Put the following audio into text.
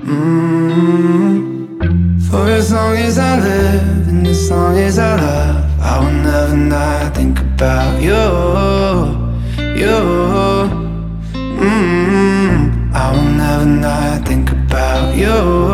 For as long as I live and as long as I love, I will never not think about you, you. I will never not think about you.